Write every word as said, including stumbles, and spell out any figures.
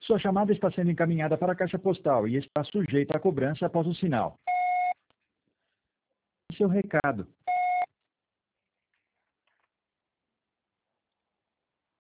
Sua chamada está sendo encaminhada para a caixa postal e está sujeita a cobrança após o sinal. Seu recado.